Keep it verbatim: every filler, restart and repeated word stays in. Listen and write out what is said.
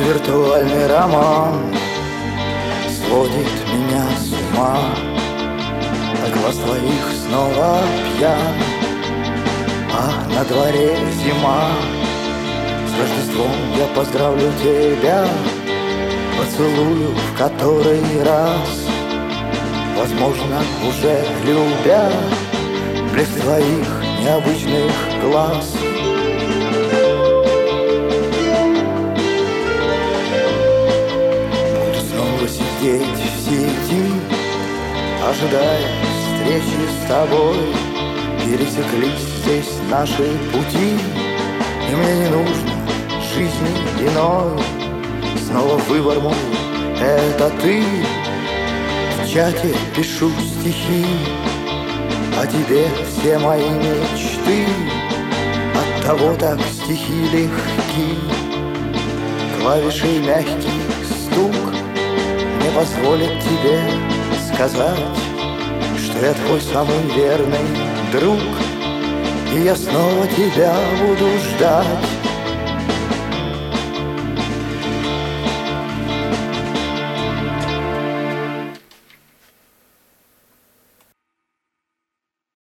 Виртуальный роман сводит меня с ума, а глаз твоих снова пьян, а на дворе зима. С Рождеством я поздравлю тебя, поцелую в который раз, возможно, уже любя блеск твоих необычных глаз. Буду снова сидеть в сети, ожидая встречи с тобой. Пересеклись здесь наши пути, и мне не нужно жизни иной. Снова выбор мой — это ты. В чате пишу стихи, о тебе все мои мечты. Оттого так стихи легки. Клавиши мягкий стук не позволит тебе сказать, что я твой самый верный друг, и я снова тебя буду ждать.